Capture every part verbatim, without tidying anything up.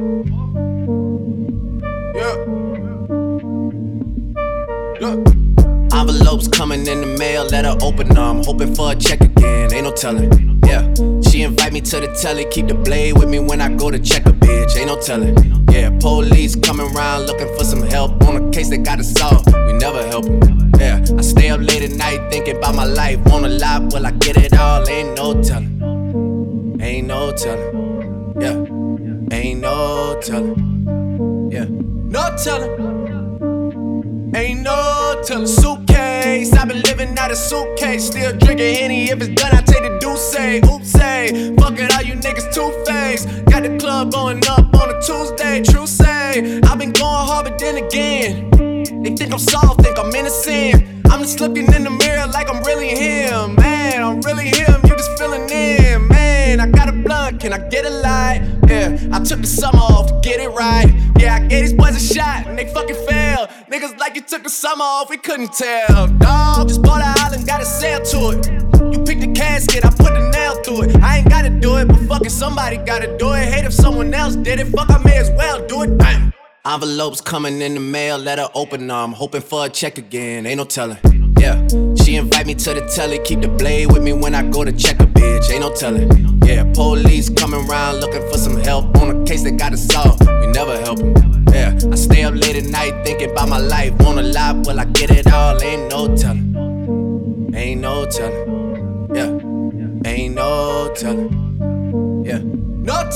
Yeah. Yeah. Envelopes coming in the mail, let her open them. I'm hoping for a check again, ain't no telling. Yeah. She invite me to the telly, keep the blade with me when I go to check a bitch, ain't no telling. Yeah, police coming around looking for some help on a case they gotta solve. We never help them. Yeah, I stay up late at night thinking about my life. Wanna lie, will I get it all? Ain't no telling. Ain't no telling. Yeah, ain't no telling. Yeah, no telling. Ain't no telling. Suitcase, I've been living out of suitcase. Still drinking Henny, if it's done I take the deuce. Oops, say, fuck it, all you niggas two-faced. Got the club going up on a Tuesday, true say. I've been going hard, but then again, they think I'm soft, think I'm innocent. I'm just looking in the mirror like I'm really him. Man, I'm really him, you just feeling in. Man, I got a blunt, can I get a light? Yeah, I took the summer off to get it right. Yeah, I gave these boys a shot and they fucking failed. Niggas like you took the summer off, we couldn't tell. Dawg, just bought an island, got a sail to it. You pick the casket, I put the nail through it. I ain't gotta do it, but fucking somebody gotta do it. Hate if someone else did it, fuck I may as well do it. Bam. Envelopes coming in the mail, let her open them. I'm hoping for a check again, ain't no telling. Yeah, she invite me to the telly, keep the blade with me when I go to check a bitch, ain't no telling. Yeah, police coming around looking for some help on a case they gotta solve. We never help them. Yeah, I stay up late at night thinking about my life. Wanna lie, will I get it all? Ain't no telling. Ain't no telling. Yeah, ain't no telling. Yeah, no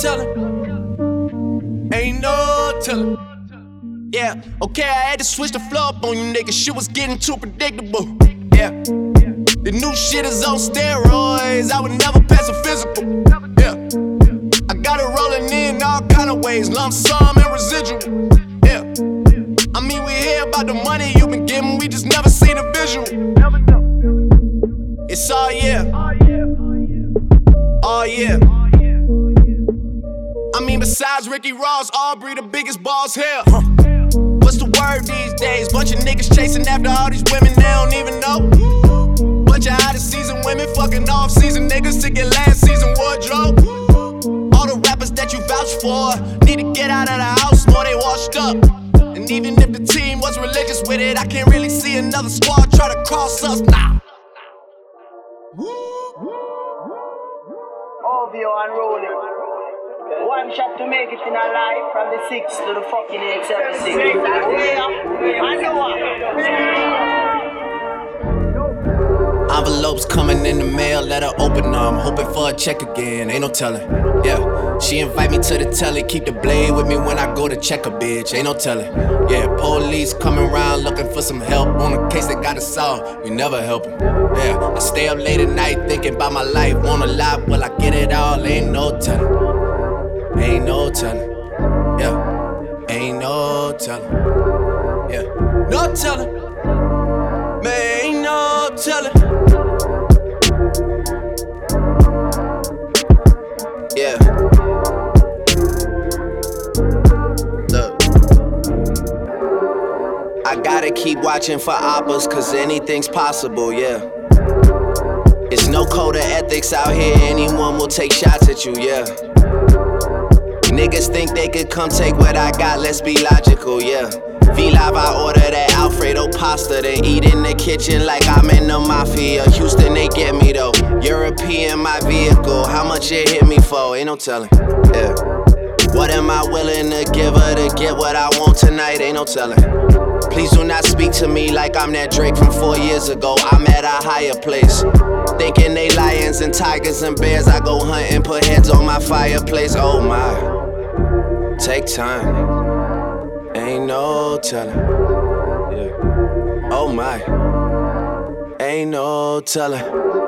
telling. Ain't no telling. Yeah, okay, I had to switch the flow up on you niggas. Shit was getting too predictable. Yeah, the new shit is on steroids. I would never pass a physical. Yeah, I got it rolling in all kind of ways, lump sum and residual. Yeah, I mean we hear about the money you been getting, we just never seen a visual. It's all yeah, all yeah. I mean besides Ricky Ross, Aubrey the biggest boss here. Huh. What's the word these days? Bunch of niggas chasing after all these women they don't even know. Bunch of out of season women fucking off season niggas to get last season wardrobe. All the rappers that you vouch for need to get out of the house more they washed up. And even if the team was religious with it, I can't really see another squad try to cross us now. O V O and rolling. One shot to make it in a life from the six to the fucking eight seven six. I know what. Envelopes coming in the mail, let her open them. I'm hoping for a check again, ain't no telling. Yeah, she invite me to the telly, keep the blade with me when I go to check a bitch, ain't no telling. Yeah, police coming around looking for some help on a case they gotta solve. We never help them. Yeah, I stay up late at night thinking about my life. Wanna lie, will I get it all? Ain't no telling. Ain't no telling, yeah, ain't no telling, yeah, no telling, man, ain't no telling, yeah, look, I gotta keep watching for oppas, cause anything's possible, yeah. It's no code of ethics out here, anyone will take shots at you, yeah. Niggas think they could come take what I got, let's be logical, yeah. V-Live, I order that Alfredo pasta, then eat in the kitchen like I'm in the mafia. Houston, they get me though. European, my vehicle, how much it hit me for? Ain't no telling, yeah. What am I willing to give her to get what I want tonight? Ain't no telling. Please do not speak to me like I'm that Drake from four years ago. I'm at a higher place. Thinking they lions and tigers and bears. I go hunt and put heads on my fireplace. Oh my. Take time, ain't no telling, yeah. Oh my, ain't no telling.